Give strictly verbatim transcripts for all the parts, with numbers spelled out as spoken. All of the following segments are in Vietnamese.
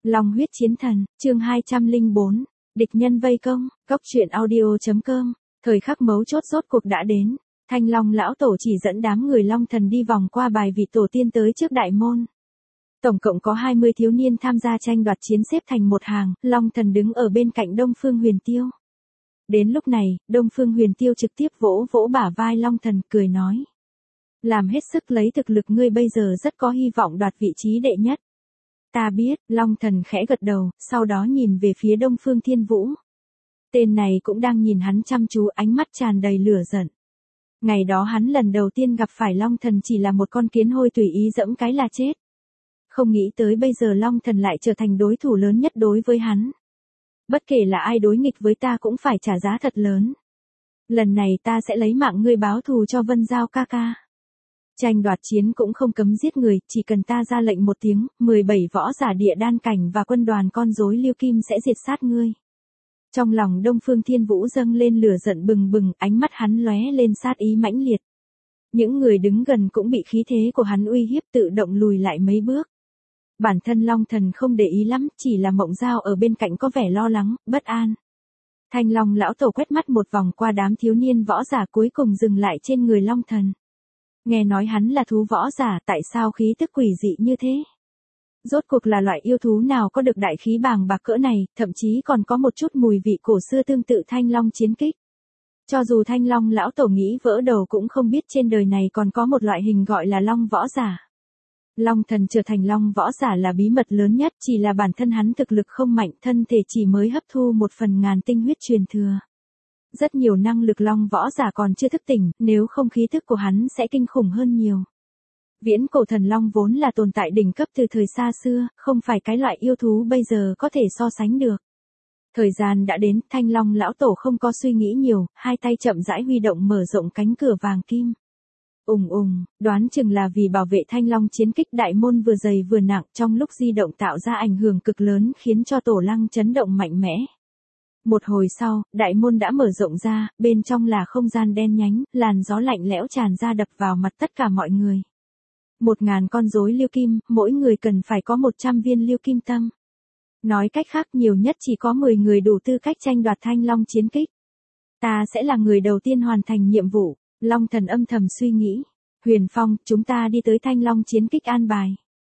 Long huyết chiến thần, chương hai trăm lẻ bốn, địch nhân vây công, cốc truyện audio.com, thời khắc mấu chốt rốt cuộc đã đến, Thanh Long lão tổ chỉ dẫn đám người Long thần đi vòng qua bài vị tổ tiên tới trước đại môn. Tổng cộng có hai mươi thiếu niên tham gia tranh đoạt chiến xếp thành một hàng, Long thần đứng ở bên cạnh Đông Phương Huyền Tiêu. Đến lúc này, Đông Phương Huyền Tiêu trực tiếp vỗ vỗ bả vai Long thần, cười nói. Làm hết sức lấy thực lực ngươi bây giờ rất có hy vọng đoạt vị trí đệ nhất. Ta biết, Long thần khẽ gật đầu, sau đó nhìn về phía Đông Phương Thiên Vũ. Tên này cũng đang nhìn hắn chăm chú, ánh mắt tràn đầy lửa giận. Ngày đó hắn lần đầu tiên gặp phải Long thần chỉ là một con kiến hôi tùy ý dẫm cái là chết. Không nghĩ tới bây giờ Long thần lại trở thành đối thủ lớn nhất đối với hắn. Bất kể là ai đối nghịch với ta cũng phải trả giá thật lớn. Lần này ta sẽ lấy mạng ngươi báo thù cho Vân Giao ca ca. Tranh đoạt chiến cũng không cấm giết người, chỉ cần ta ra lệnh một tiếng, mười bảy võ giả địa đan cảnh và quân đoàn con rối Lưu Kim sẽ diệt sát ngươi. Trong lòng Đông Phương Thiên Vũ dâng lên lửa giận bừng bừng, ánh mắt hắn lóe lên sát ý mãnh liệt. Những người đứng gần cũng bị khí thế của hắn uy hiếp tự động lùi lại mấy bước. Bản thân Long thần không để ý lắm, chỉ là Mộng Giao ở bên cạnh có vẻ lo lắng, bất an. Thanh Long lão tổ quét mắt một vòng qua đám thiếu niên võ giả cuối cùng dừng lại trên người Long thần. Nghe nói hắn là thú võ giả, tại sao khí tức quỷ dị như thế? Rốt cuộc là loại yêu thú nào có được đại khí bàng bạc cỡ này, thậm chí còn có một chút mùi vị cổ xưa tương tự Thanh Long chiến kích. Cho dù Thanh Long lão tổ nghĩ vỡ đầu cũng không biết trên đời này còn có một loại hình gọi là Long võ giả. Long thần trở thành Long võ giả là bí mật lớn nhất, chỉ là bản thân hắn thực lực không mạnh, thân thể chỉ mới hấp thu một phần ngàn tinh huyết truyền thừa. Rất nhiều năng lực Long võ giả còn chưa thức tỉnh, nếu không khí thức của hắn sẽ kinh khủng hơn nhiều. Viễn cổ thần Long vốn là tồn tại đỉnh cấp từ thời xa xưa, không phải cái loại yêu thú bây giờ có thể so sánh được. Thời gian đã đến, Thanh Long lão tổ không có suy nghĩ nhiều, hai tay chậm rãi huy động mở rộng cánh cửa vàng kim. Ùng ùng, đoán chừng là vì bảo vệ Thanh Long chiến kích đại môn vừa dày vừa nặng, trong lúc di động tạo ra ảnh hưởng cực lớn khiến cho tổ lăng chấn động mạnh mẽ. Một hồi sau, đại môn đã mở rộng ra, bên trong là không gian đen nhánh, làn gió lạnh lẽo tràn ra đập vào mặt tất cả mọi người. Một ngàn con rối Lưu Kim, mỗi người cần phải có một trăm viên Lưu Kim tâm. Nói cách khác nhiều nhất chỉ có mười người đủ tư cách tranh đoạt Thanh Long chiến kích. Ta sẽ là người đầu tiên hoàn thành nhiệm vụ, Long thần âm thầm suy nghĩ. Huyền Phong, chúng ta đi tới Thanh Long chiến kích an bài.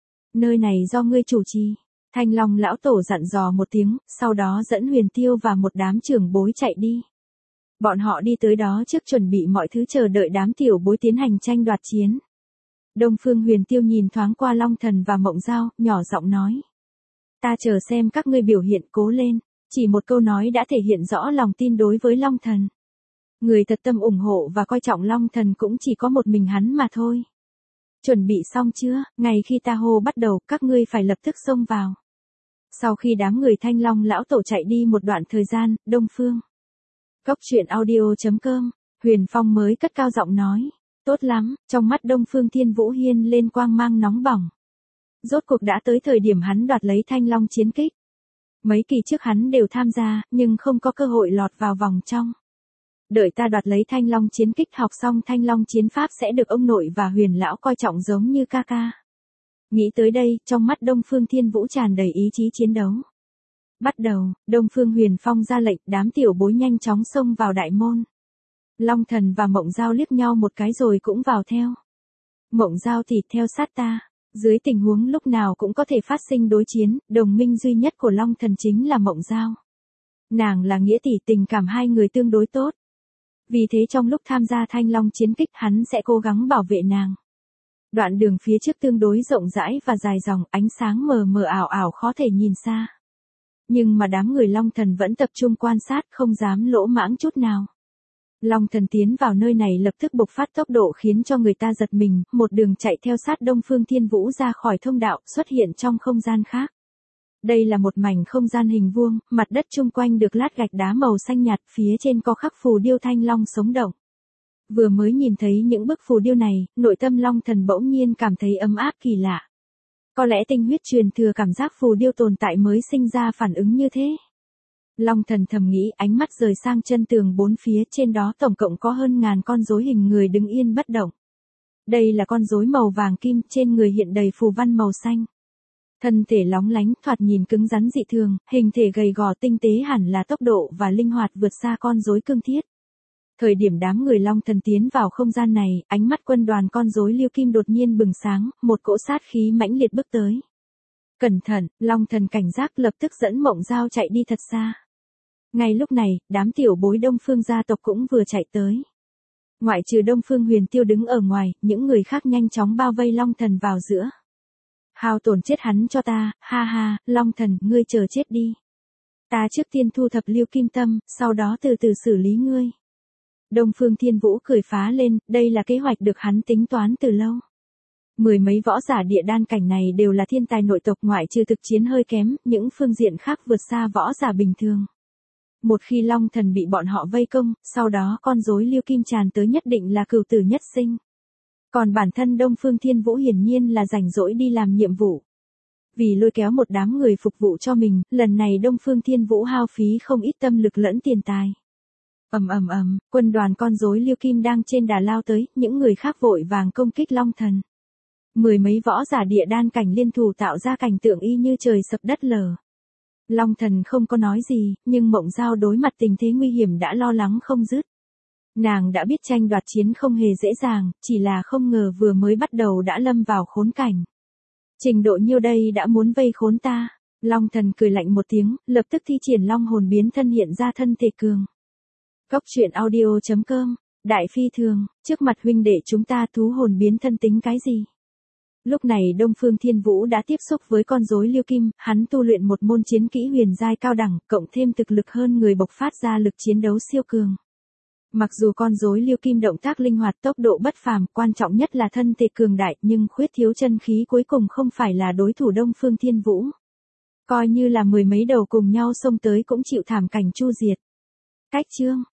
Nơi này do ngươi chủ trì. Thanh Long lão tổ dặn dò một tiếng, sau đó dẫn Huyền Tiêu và một đám trưởng bối chạy đi. Bọn họ đi tới đó trước chuẩn bị mọi thứ chờ đợi đám tiểu bối tiến hành tranh đoạt chiến. Đông Phương Huyền Tiêu nhìn thoáng qua Long thần và Mộng Giao, nhỏ giọng nói. Ta chờ xem các ngươi biểu hiện, cố lên, chỉ một câu nói đã thể hiện rõ lòng tin đối với Long thần. Người thật tâm ủng hộ và coi trọng Long thần cũng chỉ có một mình hắn mà thôi. Chuẩn bị xong chưa, ngày khi ta hô bắt đầu, các ngươi phải lập tức xông vào. Sau khi đám người Thanh Long lão tổ chạy đi một đoạn thời gian, Đông Phương. Cốc truyện audio.com, Huyền Phong mới cất cao giọng nói. Tốt lắm, trong mắt Đông Phương Thiên Vũ hiên lên quang mang nóng bỏng. Rốt cuộc đã tới thời điểm hắn đoạt lấy Thanh Long chiến kích. Mấy kỳ trước hắn đều tham gia, nhưng không có cơ hội lọt vào vòng trong. Đợi ta đoạt lấy Thanh Long chiến kích, học xong Thanh Long chiến pháp sẽ được ông nội và Huyền lão coi trọng giống như ca ca. Nghĩ tới đây, trong mắt Đông Phương Thiên Vũ tràn đầy ý chí chiến đấu. Bắt đầu, Đông Phương Huyền Phong ra lệnh, đám tiểu bối nhanh chóng xông vào đại môn. Long thần và Mộng Giao liếc nhau một cái rồi cũng vào theo. Mộng Giao thì theo sát ta. Dưới tình huống lúc nào cũng có thể phát sinh đối chiến, đồng minh duy nhất của Long thần chính là Mộng Giao. Nàng là nghĩa tỷ, tình cảm hai người tương đối tốt. Vì thế trong lúc tham gia Thanh Long chiến kích hắn sẽ cố gắng bảo vệ nàng. Đoạn đường phía trước tương đối rộng rãi và dài dòng, ánh sáng mờ mờ ảo ảo khó thể nhìn xa. Nhưng mà đám người Long thần vẫn tập trung quan sát, không dám lỗ mãng chút nào. Long thần tiến vào nơi này lập tức bộc phát tốc độ khiến cho người ta giật mình, một đường chạy theo sát Đông Phương Thiên Vũ ra khỏi thông đạo, xuất hiện trong không gian khác. Đây là một mảnh không gian hình vuông, mặt đất chung quanh được lát gạch đá màu xanh nhạt, phía trên có khắc phù điêu Thanh Long sống động. Vừa mới nhìn thấy những bức phù điêu này, nội tâm Long thần bỗng nhiên cảm thấy ấm áp kỳ lạ. Có lẽ tinh huyết truyền thừa cảm giác phù điêu tồn tại mới sinh ra phản ứng như thế. Long thần thầm nghĩ, ánh mắt rời sang chân tường bốn phía, trên đó tổng cộng có hơn ngàn con rối hình người đứng yên bất động. Đây là con rối màu vàng kim, trên người hiện đầy phù văn màu xanh. Thân thể lóng lánh, thoạt nhìn cứng rắn dị thường, hình thể gầy gò tinh tế hẳn là tốc độ và linh hoạt vượt xa con rối cương thiết. Thời điểm đám người Long Thần tiến vào không gian này, ánh mắt quân đoàn con rối Liêu Kim đột nhiên bừng sáng, một cỗ sát khí mãnh liệt bước tới. Cẩn thận, Long Thần cảnh giác lập tức dẫn Mộng Giao chạy đi thật xa. Ngay lúc này, đám tiểu bối Đông Phương gia tộc cũng vừa chạy tới. Ngoại trừ Đông Phương Huyền Tiêu đứng ở ngoài, những người khác nhanh chóng bao vây Long Thần vào giữa. Hao tổn chết hắn cho ta, ha ha, Long Thần, ngươi chờ chết đi. Ta trước tiên thu thập Liêu Kim tâm, sau đó từ từ xử lý ngươi. Đông Phương Thiên Vũ cười phá lên, đây là kế hoạch được hắn tính toán từ lâu. Mười mấy võ giả địa đan cảnh này đều là thiên tài nội tộc, ngoại trừ thực chiến hơi kém, những phương diện khác vượt xa võ giả bình thường. Một khi Long Thần bị bọn họ vây công, sau đó con rối Liêu Kim tràn tới nhất định là cửu tử nhất sinh. Còn bản thân Đông Phương Thiên Vũ hiển nhiên là rảnh rỗi đi làm nhiệm vụ. Vì lôi kéo một đám người phục vụ cho mình, lần này Đông Phương Thiên Vũ hao phí không ít tâm lực lẫn tiền tài. Ầm ầm ầm, quân đoàn con rối Liêu Kim đang trên đà lao tới, những người khác vội vàng công kích Long Thần. Mười mấy võ giả địa đan cảnh liên thủ tạo ra cảnh tượng y như trời sập đất lở. Long Thần không có nói gì, nhưng Mộng Giao đối mặt tình thế nguy hiểm đã lo lắng không dứt. Nàng đã biết tranh đoạt chiến không hề dễ dàng, chỉ là không ngờ vừa mới bắt đầu đã lâm vào khốn cảnh. Trình độ nhiêu đây đã muốn vây khốn ta. Long Thần cười lạnh một tiếng, lập tức thi triển long hồn biến thân hiện ra thân thể cường. Góc truyện audio chấm com, Đại Phi Thường, trước mặt huynh đệ chúng ta thú hồn biến thân tính cái gì? Lúc này Đông Phương Thiên Vũ đã tiếp xúc với con rối Liêu Kim, hắn tu luyện một môn chiến kỹ huyền giai cao đẳng, cộng thêm thực lực hơn người bộc phát ra lực chiến đấu siêu cường. Mặc dù con rối Liêu Kim động tác linh hoạt, tốc độ bất phàm, quan trọng nhất là thân thể cường đại, nhưng khuyết thiếu chân khí cuối cùng không phải là đối thủ Đông Phương Thiên Vũ. Coi như là mười mấy đầu cùng nhau xông tới cũng chịu thảm cảnh chu diệt. Cách chương